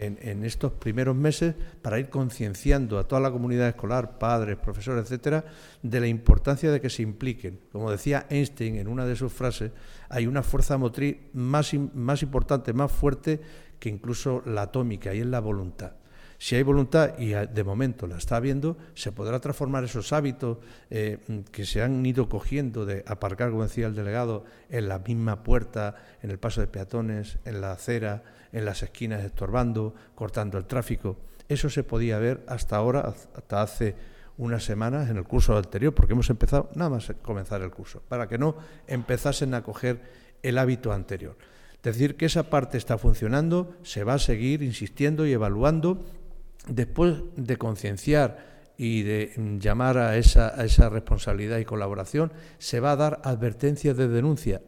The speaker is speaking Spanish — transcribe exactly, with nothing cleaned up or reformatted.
en, en estos primeros meses para ir concienciando a toda la comunidad escolar, padres, profesores, etcétera, de la importancia de que se impliquen. Como decía Einstein en una de sus frases, hay una fuerza motriz más, más importante, más fuerte que incluso la atómica, y es la voluntad. Si hay voluntad, y de momento la está habiendo, se podrá transformar esos hábitos eh, que se han ido cogiendo de aparcar, como decía el delegado, en la misma puerta, en el paso de peatones, en la acera, en las esquinas estorbando, cortando el tráfico. Eso se podía ver hasta ahora, hasta hace unas semanas en el curso anterior, porque hemos empezado nada más comenzar el curso, para que no empezasen a coger el hábito anterior. Decir que esa parte está funcionando, se va a seguir insistiendo y evaluando. Después de concienciar y de llamar a esa, a esa responsabilidad y colaboración, se va a dar advertencias de denuncia